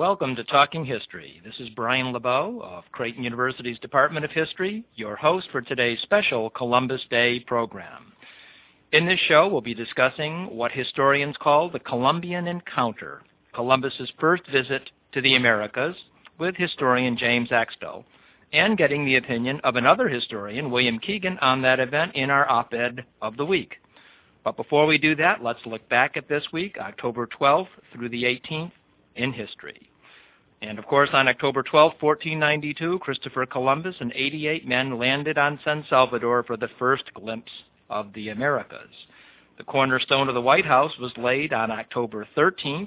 Welcome to Talking History. This is Brian LeBeau of Creighton University's Department of History, your host for today's special Columbus Day program. In this show, we'll be discussing what historians call the Columbian Encounter, Columbus's first visit to the Americas, with historian James Axtell, and getting the opinion of another historian, William Keegan, on that event in our op-ed of the week. But before we do that, let's look back at this week, October 12th through the 18th, in history. And of course, on October 12, 1492, Christopher Columbus and 88 men landed on San Salvador for the first glimpse of the Americas. The cornerstone of the White House was laid on October 13,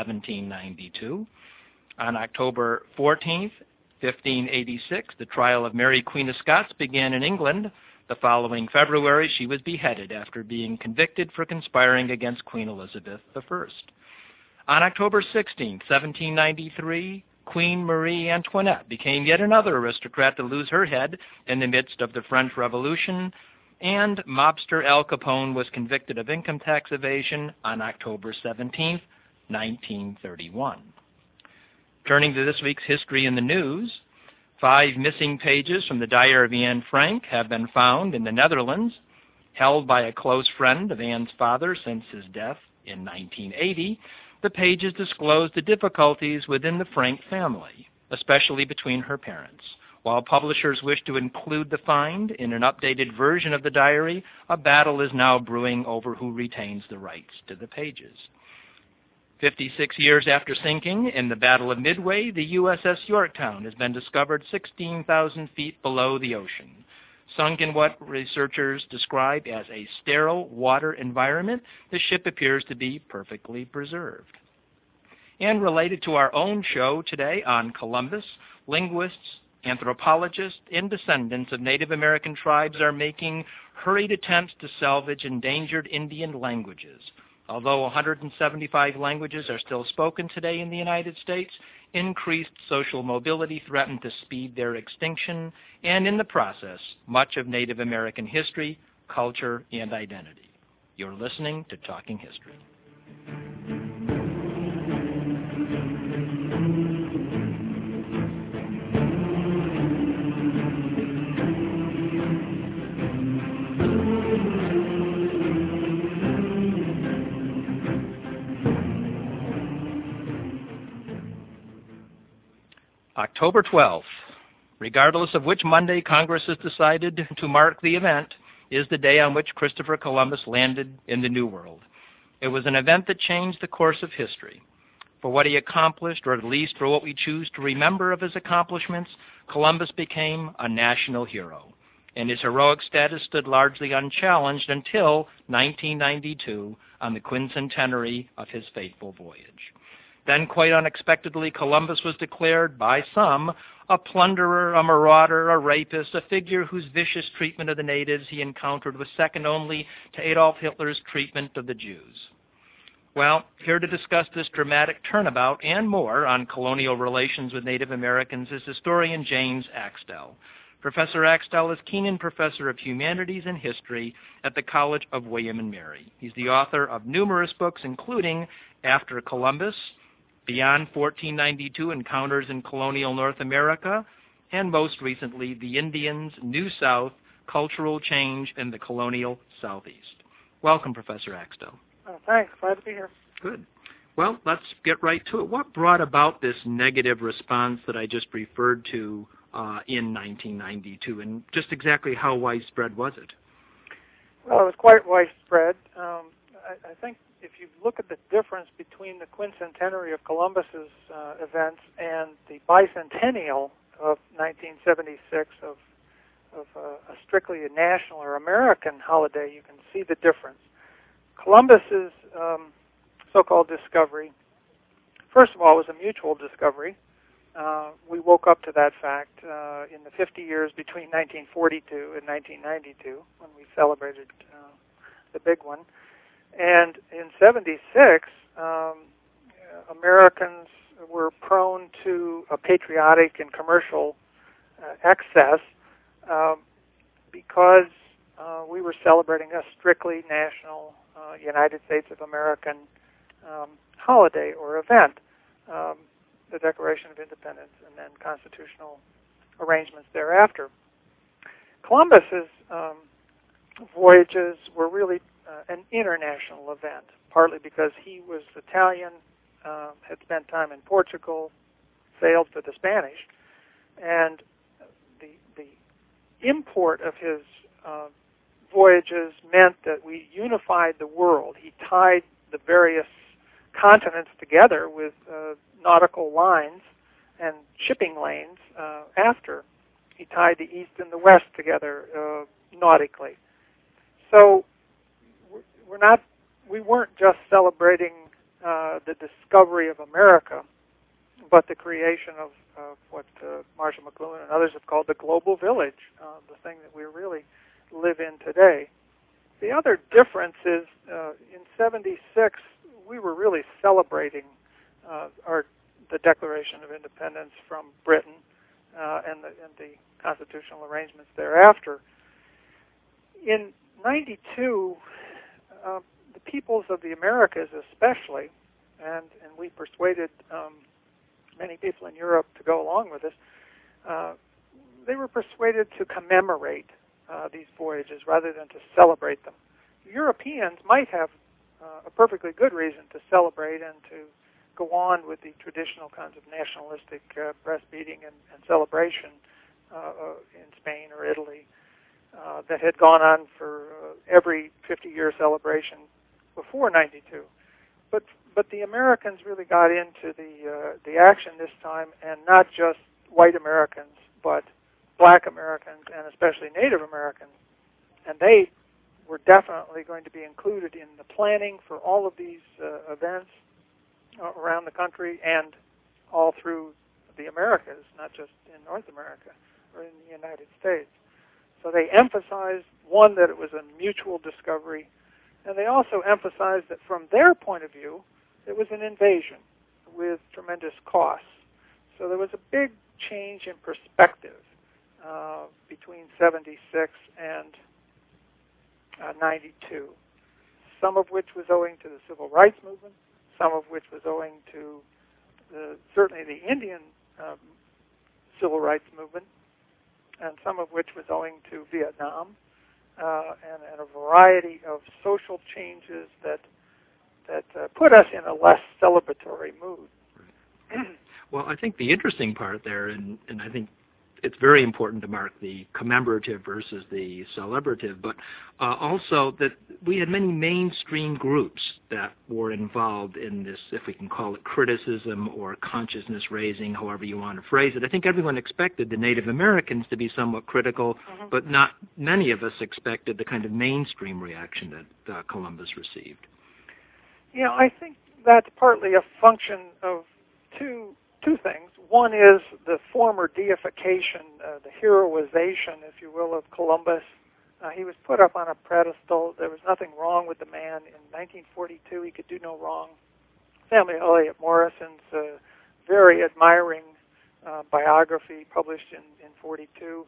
1792. On October 14, 1586, the trial of Mary, Queen of Scots began in England. The following February, she was beheaded after being convicted for conspiring against Queen Elizabeth I. On October 16, 1793, Queen Marie Antoinette became yet another aristocrat to lose her head in the midst of the French Revolution, and mobster Al Capone was convicted of income tax evasion on October 17, 1931. Turning to this week's History in the News, 5 missing pages from the Diary of Anne Frank have been found in the Netherlands, held by a close friend of Anne's father since his death in 1980. The pages disclose the difficulties within the Frank family, especially between her parents. While publishers wish to include the find in an updated version of the diary, a battle is now brewing over who retains the rights to the pages. 56 years after sinking in the Battle of Midway, the USS Yorktown has been discovered 16,000 feet below the ocean. Sunk in what researchers describe as a sterile water environment, the ship appears to be perfectly preserved. And related to our own show today on Columbus, linguists, anthropologists, and descendants of Native American tribes are making hurried attempts to salvage endangered Indian languages. Although 175 languages are still spoken today in the United States, increased social mobility threatened to speed their extinction, and in the process, much of Native American history, culture, and identity. You're listening to Talking History. October 12th, regardless of which Monday Congress has decided to mark the event, is the day on which Christopher Columbus landed in the New World. It was an event that changed the course of history. For what he accomplished, or at least for what we choose to remember of his accomplishments, Columbus became a national hero, and his heroic status stood largely unchallenged until 1992 on the quincentenary of his fateful voyage. Then, quite unexpectedly, Columbus was declared by some a plunderer, a marauder, a rapist, a figure whose vicious treatment of the natives he encountered was second only to Adolf Hitler's treatment of the Jews. Well, here to discuss this dramatic turnabout and more on colonial relations with Native Americans is historian James Axtell. Professor Axtell is Keenan Professor of Humanities and History at the College of William and Mary. He's the author of numerous books, including After Columbus, Beyond 1492, Encounters in Colonial North America, and most recently, The Indians, New South, Cultural Change in the Colonial Southeast. Welcome, Professor Axtell. Thanks. Glad to be here. Good. Well, let's get right to it. What brought about this negative response that I just referred to in 1992, and just exactly how widespread was it? Well, it was quite widespread. I think if you look at the difference between the quincentenary of Columbus's events and the bicentennial of 1976 of a strictly a national or American holiday, you can see the difference. Columbus's so-called discovery, first of all, was a mutual discovery. We woke up to that fact in the 50 years between 1942 and 1992 when we celebrated the big one. And in 76, Americans were prone to a patriotic and commercial excess because we were celebrating a strictly national United States of American holiday or event. the Declaration of Independence and then constitutional arrangements thereafter. Columbus's voyages were really an international event, partly because he was Italian, had spent time in Portugal, sailed for the Spanish, and the import of his voyages meant that we unified the world. He tied the various continents together with nautical lines and shipping lanes after. He tied the East and the West together nautically. So we weren't just celebrating the discovery of America, but the creation of what Marshall McLuhan and others have called the global village, the thing that we really live in today. The other difference is in '76, we were really celebrating the Declaration of Independence from Britain and the constitutional arrangements thereafter. In '92, the peoples of the Americas especially, and we persuaded many people in Europe to go along with us, they were persuaded to commemorate these voyages rather than to celebrate them. Europeans might have a perfectly good reason to celebrate and to go on with the traditional kinds of nationalistic breastfeeding and celebration in Spain or Italy that had gone on for every 50-year celebration before '92. But the Americans really got into the action this time, and not just white Americans, but black Americans and especially Native Americans. And they were definitely going to be included in the planning for all of these events around the country and all through the Americas, not just in North America or in the United States. So they emphasized, one, that it was a mutual discovery, and they also emphasized that from their point of view, it was an invasion with tremendous costs. So there was a big change in perspective between '76 and '92, some of which was owing to the Civil Rights Movement, some of which was owing to certainly the Indian Civil Rights Movement, and some of which was owing to Vietnam, and a variety of social changes that put us in a less celebratory mood. Well, I think the interesting part there, and I think it's very important to mark the commemorative versus the celebrative, but also that we had many mainstream groups that were involved in this, if we can call it criticism or consciousness raising, however you want to phrase it. I think everyone expected the Native Americans to be somewhat critical, but not many of us expected the kind of mainstream reaction that Columbus received. Yeah, I think that's partly a function of two things. One is the former deification, the heroization, if you will, of Columbus. He was put up on a pedestal. There was nothing wrong with the man. In 1942, he could do no wrong. Samuel Eliot Morrison's very admiring biography published in 42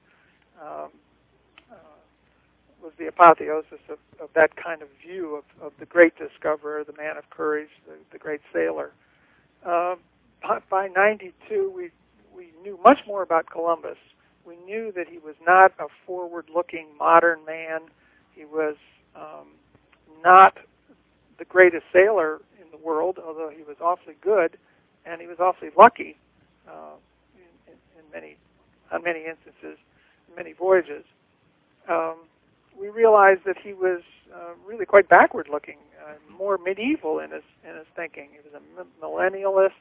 was the apotheosis of that kind of view of the great discoverer, the man of courage, the great sailor. By '92, we knew much more about Columbus. We knew that he was not a forward-looking modern man. He was not the greatest sailor in the world, although he was awfully good, and he was awfully lucky on many instances, many voyages. We realized that he was really quite backward-looking, more medieval in his thinking. He was a millennialist.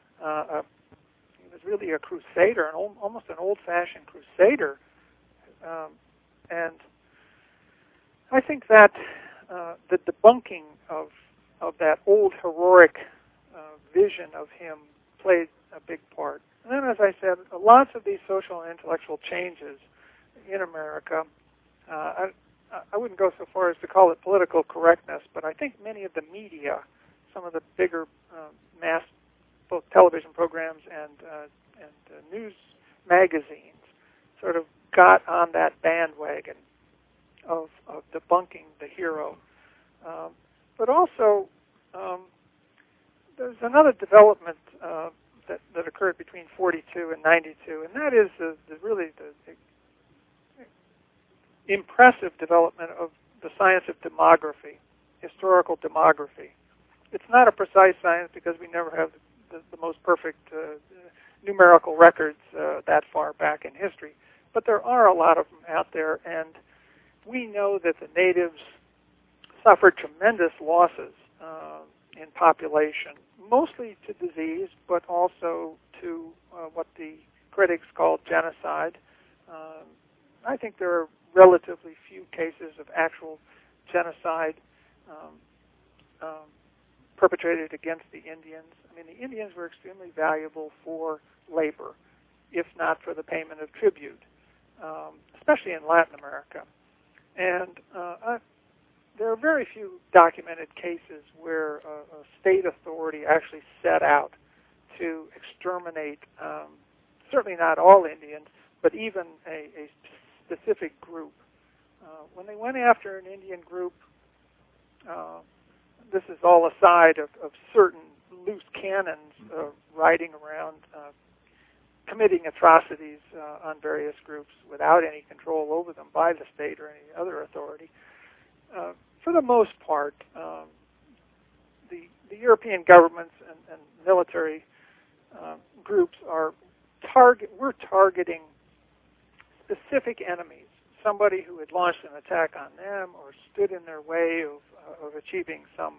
He was really a crusader, almost an old-fashioned crusader. And I think that the debunking of that old heroic vision of him played a big part. And then, as I said, lots of these social and intellectual changes in America, I wouldn't go so far as to call it political correctness, but I think many of the media, some of the bigger mass both television programs and news magazines sort of got on that bandwagon of debunking the hero. But also, there's another development that occurred between 42 and 92, and that is really the impressive development of the science of demography, historical demography. It's not a precise science because we never have the most perfect numerical records that far back in history, but there are a lot of them out there, and we know that the natives suffered tremendous losses in population, mostly to disease, but also to what the critics called genocide. I think there are relatively few cases of actual genocide perpetrated against the Indians. I mean, the Indians were extremely valuable for labor, if not for the payment of tribute, especially in Latin America. And there are very few documented cases where a state authority actually set out to exterminate, certainly not all Indians, but even a specific group. When they went after an Indian group, this is all aside of certain loose cannons riding around committing atrocities on various groups without any control over them by the state or any other authority. For the most part, the European governments and military groups we're targeting specific enemies, somebody who had launched an attack on them or stood in their way of achieving some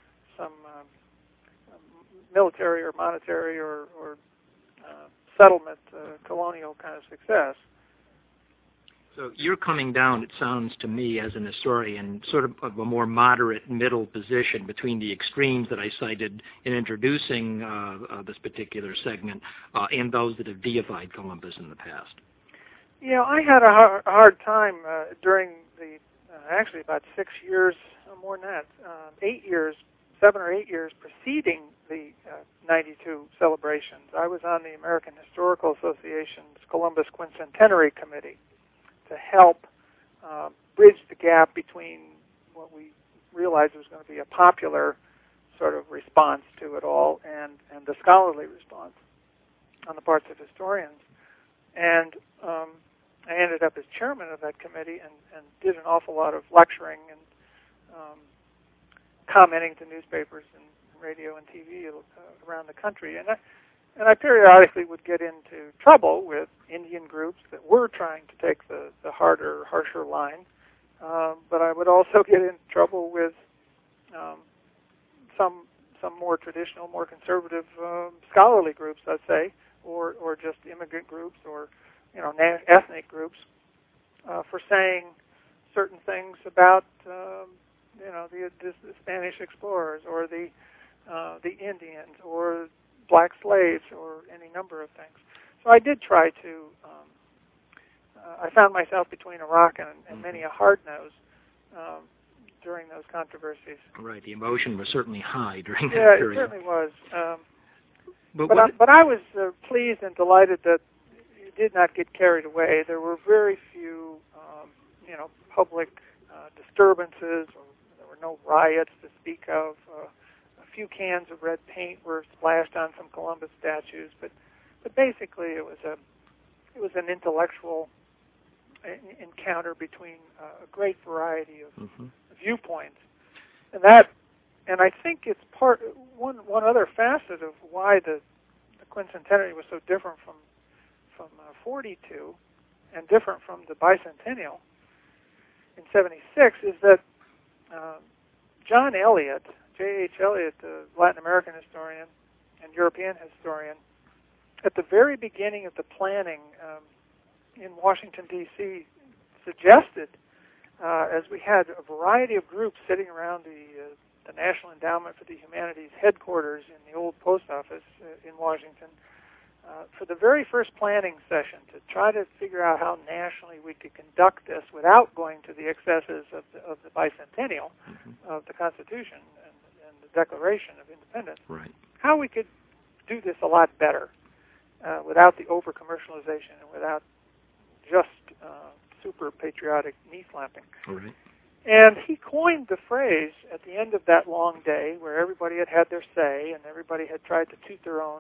military or monetary or settlement, colonial kind of success. So you're coming down, it sounds to me, as an historian, sort of a more moderate middle position between the extremes that I cited in introducing this particular segment and those that have deified Columbus in the past. Yeah, I had a hard time during the, actually about 6 years, more than that, 7 or 8 years preceding the 92 celebrations. I was on the American Historical Association's Columbus Quincentenary Committee to help bridge the gap between what we realized was going to be a popular sort of response to it all and the scholarly response on the parts of historians. And I ended up as chairman of that committee and did an awful lot of lecturing and commenting to newspapers and radio and TV around the country. And I periodically would get into trouble with Indian groups that were trying to take the harder, harsher line. But I would also get into trouble with some more traditional, more conservative scholarly groups, let's say, or just immigrant groups or ethnic groups for saying certain things about the Spanish explorers or the Indians or black slaves or any number of things. So I did try to. I found myself between a rock and many a hard nose during those controversies. Right, the emotion was certainly high during that period. Yeah, it certainly was. But I was pleased and delighted that it did not get carried away. There were very few, public disturbances, or there were no riots to speak of. A few cans of red paint were splashed on some Columbus statues, but basically it was an intellectual encounter between a great variety of viewpoints, and I think it's one other facet of why the quincentenary was so different from 42 and different from the bicentennial in 76 is that John Eliot, J.H. Eliot, the Latin American historian and European historian, at the very beginning of the planning in Washington, D.C., suggested, as we had a variety of groups sitting around the National Endowment for the Humanities headquarters in the old post office in Washington, for the very first planning session to try to figure out how nationally we could conduct this without going to the excesses of the bicentennial of the Constitution and the Declaration of Independence. Right. How we could do this a lot better without the over-commercialization and without just super patriotic knee-slapping. Right. And he coined the phrase at the end of that long day where everybody had their say and everybody had tried to toot their own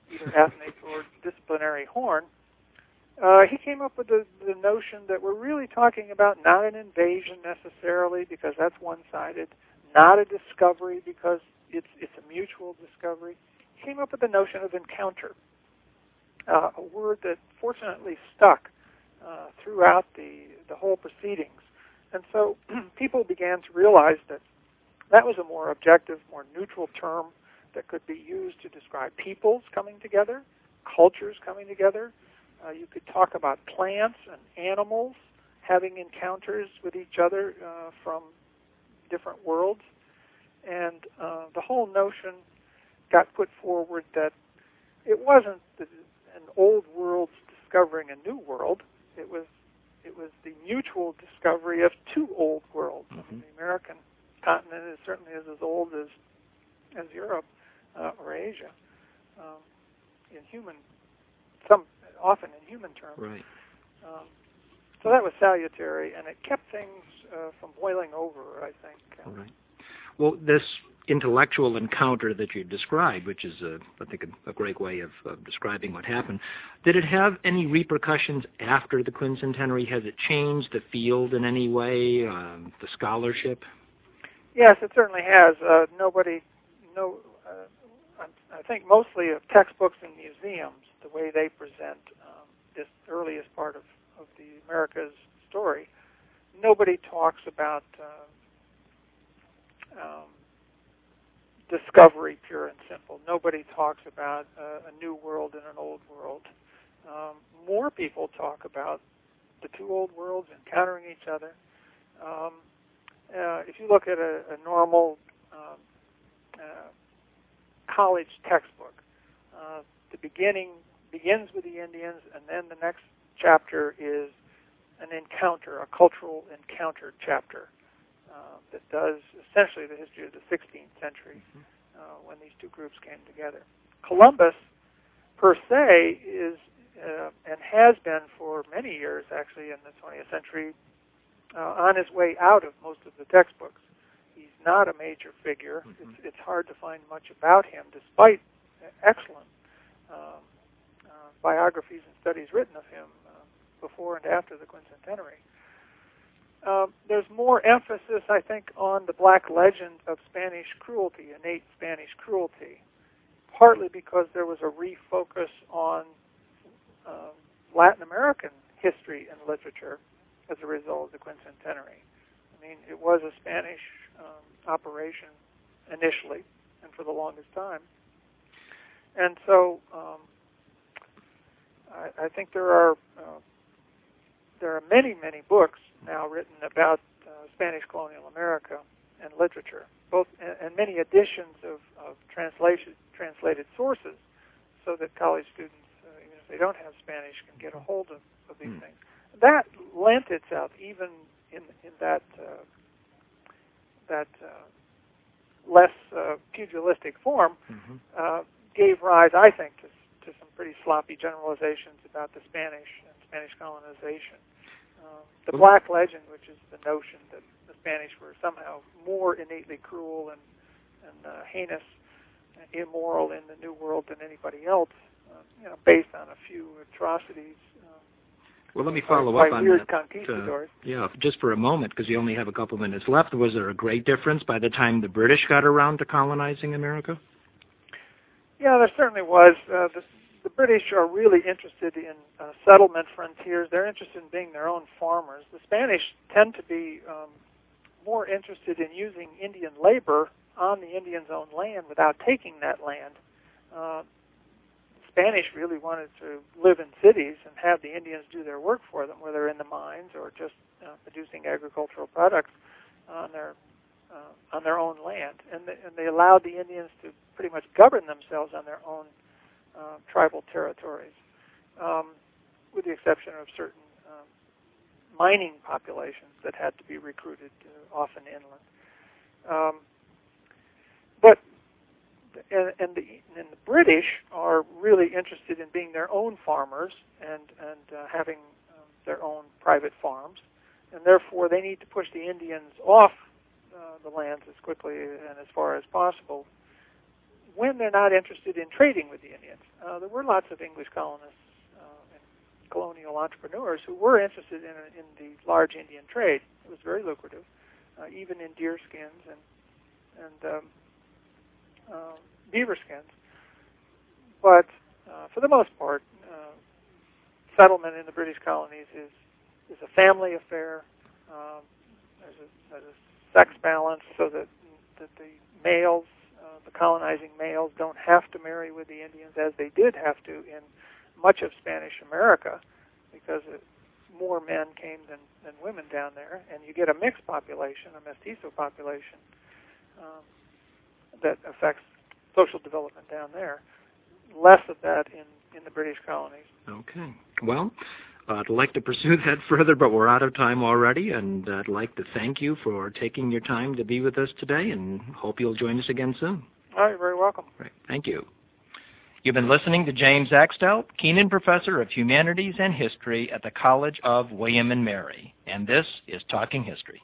either ethnic or disciplinary horn, he came up with the notion that we're really talking about not an invasion necessarily, because that's one-sided, not a discovery because it's a mutual discovery. He came up with the notion of encounter, a word that fortunately stuck throughout the whole proceedings. And so people began to realize that that was a more objective, more neutral term that could be used to describe peoples coming together, cultures coming together. You could talk about plants and animals having encounters with each other from different worlds. And the whole notion got put forward that it wasn't an old world discovering a new world. It was the mutual discovery of two old worlds. Mm-hmm. The American continent is certainly as old as Europe or Asia, often in human terms. Right. So that was salutary, and it kept things from boiling over, I think. Right. Well, this intellectual encounter that you described, which is, I think, a great way of describing what happened, did it have any repercussions after the quincentenary? Has it changed the field in any way, the scholarship? Yes, it certainly has. I think mostly of textbooks and museums, the way they present this earliest part of the America's story, nobody talks about discovery, pure and simple. Nobody talks about a new world and an old world. More people talk about the two old worlds encountering each other. If you look at a normal college textbook, the beginning begins with the Indians, and then the next chapter is an encounter, a cultural encounter chapter that does essentially the history of the 16th century when these two groups came together. Columbus, per se, is and has been for many years, actually, in the 20th century, on his way out of most of the textbooks. He's not a major figure. Mm-hmm. It's hard to find much about him, despite excellent biographies and studies written of him before and after the quincentenary. There's more emphasis, I think, on the black legend of Spanish cruelty, innate Spanish cruelty, partly because there was a refocus on Latin American history and literature as a result of the quincentenary. I mean, it was a Spanish operation initially and for the longest time. And so I think there are many, many books now written about Spanish colonial America and literature, both and many editions of translated sources, so that college students, even if they don't have Spanish, can get a hold of these things. That lent itself, even in that less pugilistic form, gave rise, I think, to some pretty sloppy generalizations about the Spanish and Spanish colonization. The black legend, which is the notion that the Spanish were somehow more innately cruel and heinous, and immoral in the New World than anybody else, based on a few atrocities. Well, let me follow up on weird conquistadors. Just for a moment, because you only have a couple minutes left. Was there a great difference by the time the British got around to colonizing America? Yeah, there certainly was. The British are really interested in settlement frontiers. They're interested in being their own farmers. The Spanish tend to be more interested in using Indian labor on the Indians' own land without taking that land. Spanish really wanted to live in cities and have the Indians do their work for them, whether in the mines or just producing agricultural products on their own land. And they allowed the Indians to pretty much govern themselves on their own tribal territories, with the exception of certain mining populations that had to be recruited often inland. The British are really interested in being their own farmers and having their own private farms, and therefore they need to push the Indians off the lands as quickly and as far as possible. when they're not interested in trading with the Indians. There were lots of English colonists and colonial entrepreneurs who were interested in the large Indian trade. It was very lucrative, even in deer skins and beaver skins. But for the most part, settlement in the British colonies is a family affair. There's a sex balance so that the males, the colonizing males, don't have to marry with the Indians as they did have to in much of Spanish America, because more men came than women down there, and you get a mixed population, a mestizo population, that affects social development down there. Less of that in the British colonies. Okay. Well, I'd like to pursue that further, but we're out of time already, and I'd like to thank you for taking your time to be with us today, and hope you'll join us again soon. All right, you're very welcome. Right. Thank you. You've been listening to James Axtell, Keenan Professor of Humanities and History at the College of William and Mary, and this is Talking History.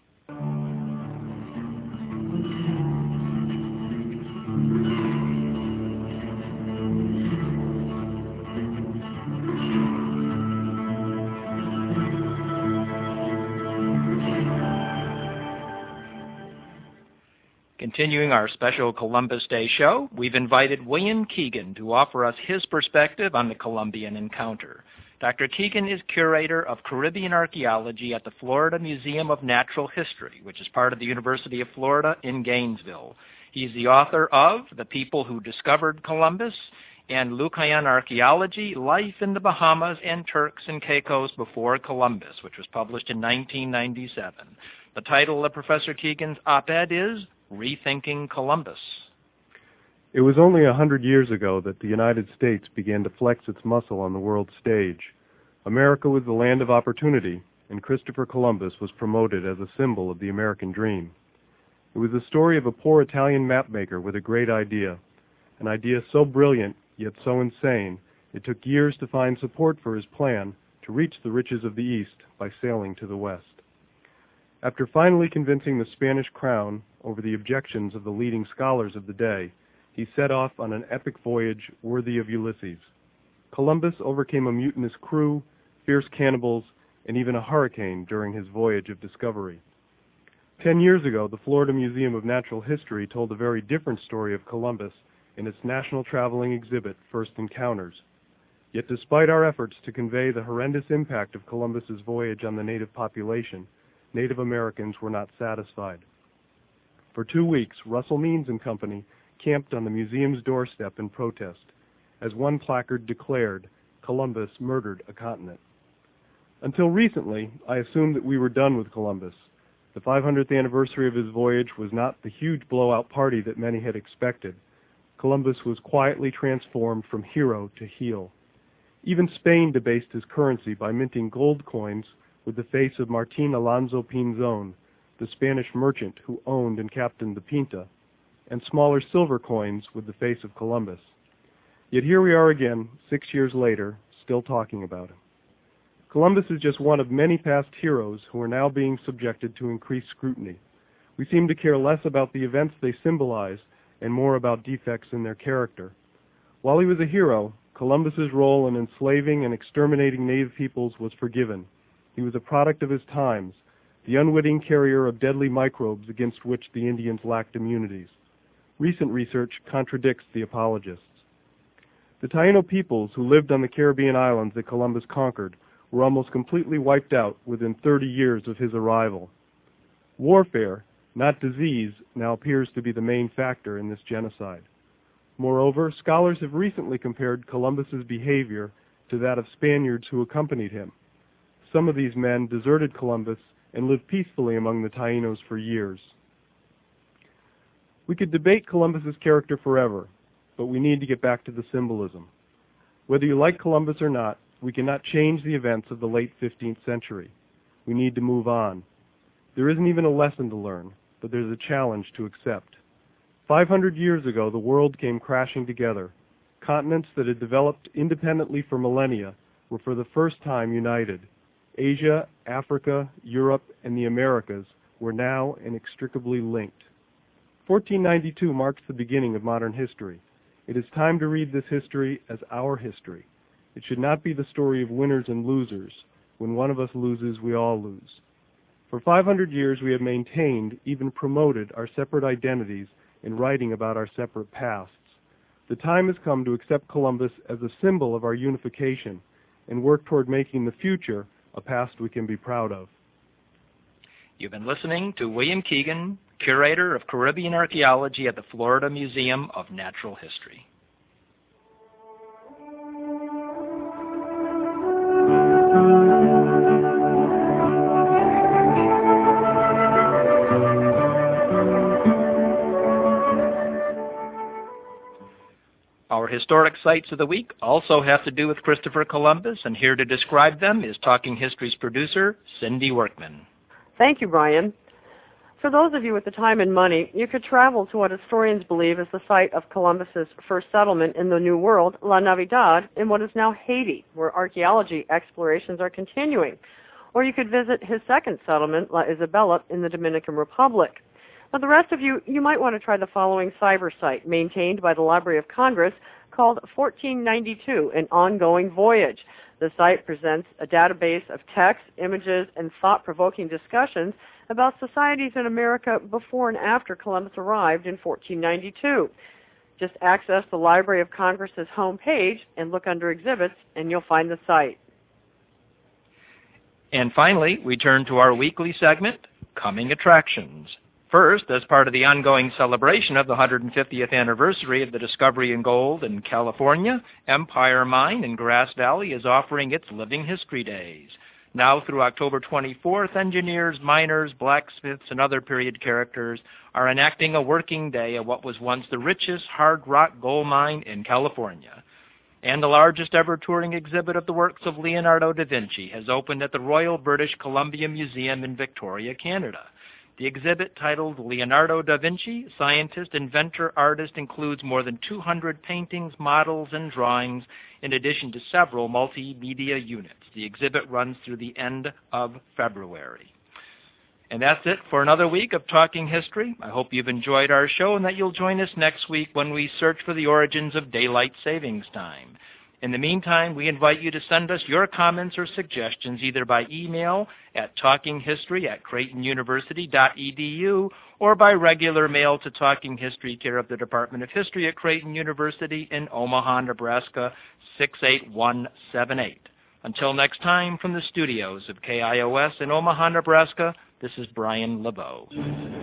Continuing our special Columbus Day show, we've invited William Keegan to offer us his perspective on the Columbian encounter. Dr. Keegan is curator of Caribbean archaeology at the Florida Museum of Natural History, which is part of the University of Florida in Gainesville. He's the author of The People Who Discovered Columbus and Lucayan Archaeology, Life in the Bahamas and Turks and Caicos Before Columbus, which was published in 1997. The title of Professor Keegan's op-ed is Rethinking Columbus. It was only 100 years ago that the United States began to flex its muscle on the world stage. America was the land of opportunity, and Christopher Columbus was promoted as a symbol of the American dream. It was the story of a poor Italian mapmaker with a great idea, an idea so brilliant yet so insane it took years to find support for his plan to reach the riches of the East by sailing to the West. After finally convincing the Spanish crown over the objections of the leading scholars of the day, he set off on an epic voyage worthy of Ulysses. Columbus overcame a mutinous crew, fierce cannibals, and even a hurricane during his voyage of discovery. 10 years ago, the Florida Museum of Natural History told a very different story of Columbus in its National Traveling Exhibit, First Encounters. Yet despite our efforts to convey the horrendous impact of Columbus's voyage on the native population, Native Americans were not satisfied. For 2 weeks, Russell Means and Company camped on the museum's doorstep in protest. As one placard declared, Columbus murdered a continent. Until recently, I assumed that we were done with Columbus. The 500th anniversary of his voyage was not the huge blowout party that many had expected. Columbus was quietly transformed from hero to heel. Even Spain debased his currency by minting gold coins with the face of Martín Alonso Pinzón, the Spanish merchant who owned and captained the Pinta, and smaller silver coins with the face of Columbus. Yet here we are again, 6 years later, still talking about him. Columbus is just one of many past heroes who are now being subjected to increased scrutiny. We seem to care less about the events they symbolize and more about defects in their character. While he was a hero, Columbus's role in enslaving and exterminating native peoples was forgiven. He was a product of his times, the unwitting carrier of deadly microbes against which the Indians lacked immunities. Recent research contradicts the apologists. The Taino peoples who lived on the Caribbean islands that Columbus conquered were almost completely wiped out within 30 years of his arrival. Warfare, not disease, now appears to be the main factor in this genocide. Moreover, scholars have recently compared Columbus's behavior to that of Spaniards who accompanied him. Some of these men deserted Columbus and lived peacefully among the Taínos for years. We could debate Columbus's character forever, but we need to get back to the symbolism. Whether you like Columbus or not, we cannot change the events of the late 15th century. We need to move on. There isn't even a lesson to learn, but there's a challenge to accept. 500 years ago, the world came crashing together. Continents that had developed independently for millennia were for the first time united. Asia, Africa, Europe, and the Americas were now inextricably linked. 1492 marks the beginning of modern history. It is time to read this history as our history. It should not be the story of winners and losers. When one of us loses, we all lose. For 500 years, we have maintained, even promoted, our separate identities in writing about our separate pasts. The time has come to accept Columbus as a symbol of our unification and work toward making the future a past we can be proud of. You've been listening to William Keegan, Curator of Caribbean Archaeology at the Florida Museum of Natural History. Our historic sites of the week also have to do with Christopher Columbus, and here to describe them is Talking History's producer, Cindy Workman. Thank you, Brian. For those of you with the time and money, you could travel to what historians believe is the site of Columbus's first settlement in the New World, La Navidad, in what is now Haiti, where archaeology explorations are continuing. Or you could visit his second settlement, La Isabela, in the Dominican Republic. Now, the rest of you might want to try the following cyber site maintained by the Library of Congress called 1492, An Ongoing Voyage. The site presents a database of text, images, and thought-provoking discussions about societies in America before and after Columbus arrived in 1492. Just access the Library of Congress's homepage and look under exhibits, and you'll find the site. And finally, we turn to our weekly segment, Coming Attractions. First, as part of the ongoing celebration of the 150th anniversary of the discovery of gold in California, Empire Mine in Grass Valley is offering its Living History Days. Now through October 24th, engineers, miners, blacksmiths, and other period characters are enacting a working day at what was once the richest hard rock gold mine in California. And the largest ever touring exhibit of the works of Leonardo da Vinci has opened at the Royal British Columbia Museum in Victoria, Canada. The exhibit, titled Leonardo da Vinci, Scientist, Inventor, Artist, includes more than 200 paintings, models, and drawings, in addition to several multimedia units. The exhibit runs through the end of February. And that's it for another week of Talking History. I hope you've enjoyed our show and that you'll join us next week when we search for the origins of daylight savings time. In the meantime, we invite you to send us your comments or suggestions either by email at talkinghistory@creightonuniversity.edu or by regular mail to Talking History, care of the Department of History at Creighton University in Omaha, Nebraska, 68178. Until next time, from the studios of KIOS in Omaha, Nebraska, this is Brian LeBeau.